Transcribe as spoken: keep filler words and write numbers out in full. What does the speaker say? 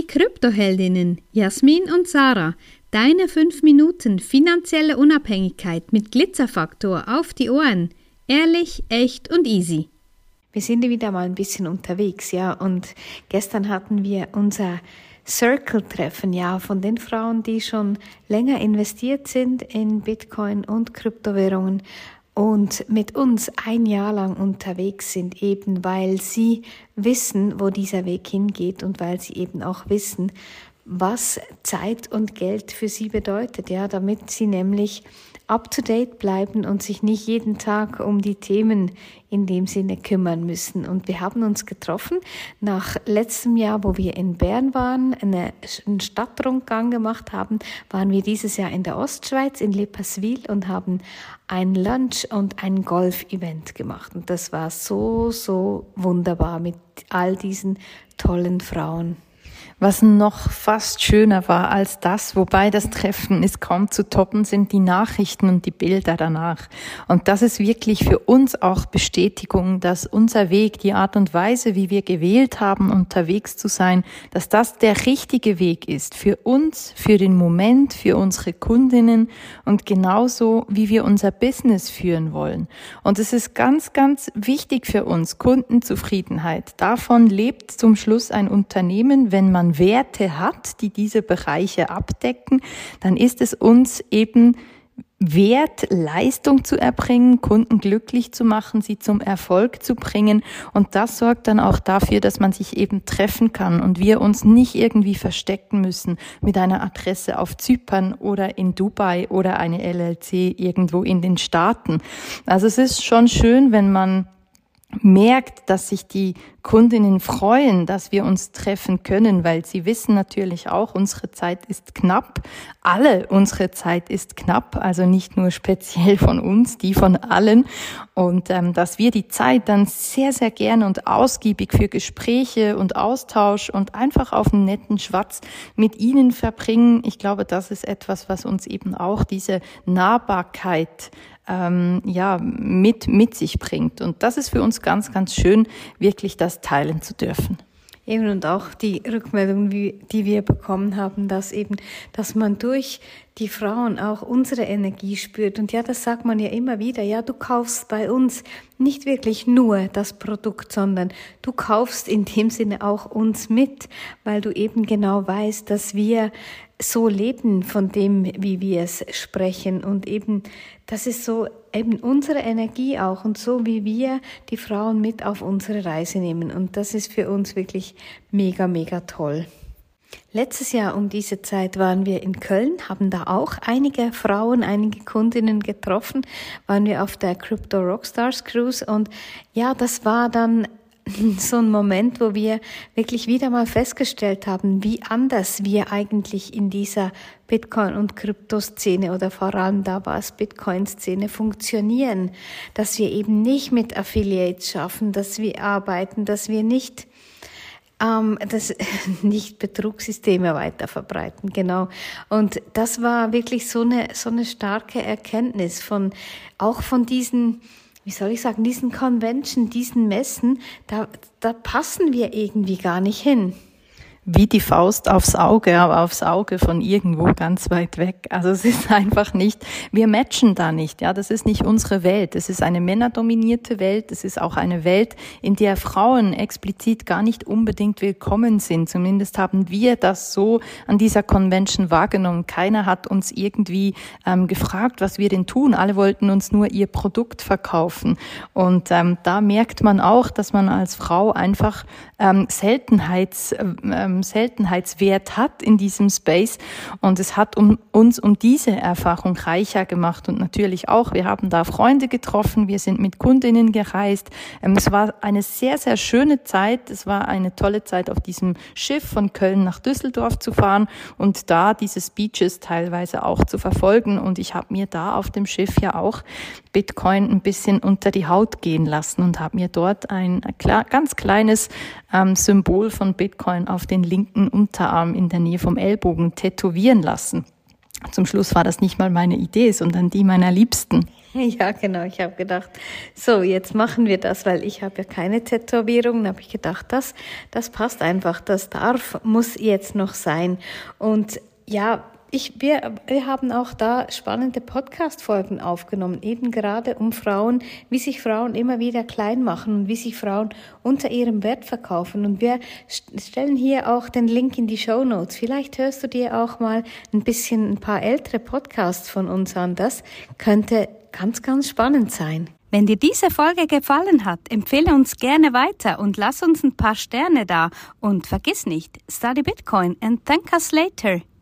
Kryptoheldinnen Jasmin und Sarah, deine fünf Minuten finanzielle Unabhängigkeit mit Glitzerfaktor auf die Ohren. Ehrlich, echt und easy. Wir sind wieder mal ein bisschen unterwegs, ja, und gestern hatten wir unser Circle-Treffen, ja, von den Frauen, die schon länger investiert sind in Bitcoin und Kryptowährungen und mit uns ein Jahr lang unterwegs sind, eben weil sie wissen, wo dieser Weg hingeht und weil sie eben auch wissen, was Zeit und Geld für sie bedeutet, ja, damit sie nämlich up-to-date bleiben und sich nicht jeden Tag um die Themen in dem Sinne kümmern müssen. Und wir haben uns getroffen nach letztem Jahr, wo wir in Bern waren, eine, einen Stadtrundgang gemacht haben, waren wir dieses Jahr in der Ostschweiz, in Lepaswil und haben ein Lunch und ein Golf-Event gemacht. Und das war so, so wunderbar mit all diesen tollen Frauen. Was noch fast schöner war als das, wobei das Treffen ist kaum zu toppen, sind die Nachrichten und die Bilder danach. Und das ist wirklich für uns auch Bestätigung, dass unser Weg, die Art und Weise, wie wir gewählt haben, unterwegs zu sein, dass das der richtige Weg ist für uns, für den Moment, für unsere Kundinnen und genauso, wie wir unser Business führen wollen. Und es ist ganz, ganz wichtig für uns, Kundenzufriedenheit. Davon lebt zum Schluss ein Unternehmen, wenn man Werte hat, die diese Bereiche abdecken, dann ist es uns eben wert, Leistung zu erbringen, Kunden glücklich zu machen, sie zum Erfolg zu bringen. Und das sorgt dann auch dafür, dass man sich eben treffen kann und wir uns nicht irgendwie verstecken müssen mit einer Adresse auf Zypern oder in Dubai oder eine L L C irgendwo in den Staaten. Also es ist schon schön, wenn man merkt, dass sich die Kundinnen freuen, dass wir uns treffen können, weil sie wissen natürlich auch, unsere Zeit ist knapp. Alle unsere Zeit ist knapp, also nicht nur speziell von uns, die von allen. Und ähm, dass wir die Zeit dann sehr, sehr gerne und ausgiebig für Gespräche und Austausch und einfach auf einen netten Schwatz mit ihnen verbringen. Ich glaube, das ist etwas, was uns eben auch diese Nahbarkeit ähm, ja mit mit sich bringt. Und das ist für uns ganz, ganz schön, wirklich das teilen zu dürfen. Eben und auch die Rückmeldung, die wir bekommen haben, dass eben, dass man durch die Frauen auch unsere Energie spürt. Und ja, das sagt man ja immer wieder. Ja, du kaufst bei uns nicht wirklich nur das Produkt, sondern du kaufst in dem Sinne auch uns mit, weil du eben genau weißt, dass wir so leben von dem, wie wir es sprechen. Und eben, das ist so eben unsere Energie auch und so, wie wir die Frauen mit auf unsere Reise nehmen. Und das ist für uns wirklich mega, mega toll. Letztes Jahr um diese Zeit waren wir in Köln, haben da auch einige Frauen, einige Kundinnen getroffen, waren wir auf der Crypto Rockstars Cruise und ja, das war dann so ein Moment, wo wir wirklich wieder mal festgestellt haben, wie anders wir eigentlich in dieser Bitcoin- und Kryptoszene oder vor allem da war es Bitcoin-Szene funktionieren, dass wir eben nicht mit Affiliates schaffen, dass wir arbeiten, dass wir nicht Ähm, das nicht Betrugssysteme weiter verbreiten, genau. Und das war wirklich so eine so eine starke Erkenntnis von auch von diesen, wie soll ich sagen, diesen Convention, diesen Messen, da da passen wir irgendwie gar nicht hin. Wie die Faust aufs Auge, aber aufs Auge von irgendwo ganz weit weg. Also es ist einfach nicht, wir matchen da nicht, ja, das ist nicht unsere Welt. Es ist eine männerdominierte Welt, es ist auch eine Welt, in der Frauen explizit gar nicht unbedingt willkommen sind. Zumindest haben wir das so an dieser Convention wahrgenommen. Keiner hat uns irgendwie ähm, gefragt, was wir denn tun. Alle wollten uns nur ihr Produkt verkaufen. Und ähm, da merkt man auch, dass man als Frau einfach ähm, Seltenheits ähm, Seltenheitswert hat in diesem Space und es hat um, uns um diese Erfahrung reicher gemacht und natürlich auch, wir haben da Freunde getroffen, wir sind mit Kundinnen gereist. Ähm, es war eine sehr, sehr schöne Zeit, es war eine tolle Zeit auf diesem Schiff von Köln nach Düsseldorf zu fahren und da diese Speeches teilweise auch zu verfolgen und ich habe mir da auf dem Schiff ja auch Bitcoin ein bisschen unter die Haut gehen lassen und habe mir dort ein ganz kleines ähm, Symbol von Bitcoin auf den linken Unterarm in der Nähe vom Ellbogen tätowieren lassen. Zum Schluss war das nicht mal meine Idee, sondern die meiner Liebsten. Ja, genau. Ich habe gedacht, so, jetzt machen wir das, weil ich habe ja keine Tätowierung. Da habe ich gedacht, das, das passt einfach, das darf, muss jetzt noch sein. Und ja, Ich, wir, wir haben auch da spannende Podcast-Folgen aufgenommen, eben gerade um Frauen, wie sich Frauen immer wieder klein machen und wie sich Frauen unter ihrem Wert verkaufen. Und wir stellen hier auch den Link in die Shownotes. Vielleicht hörst du dir auch mal ein bisschen ein paar ältere Podcasts von uns an. Das könnte ganz, ganz spannend sein. Wenn dir diese Folge gefallen hat, empfehle uns gerne weiter und lass uns ein paar Sterne da. Und vergiss nicht, study Bitcoin and thank us later.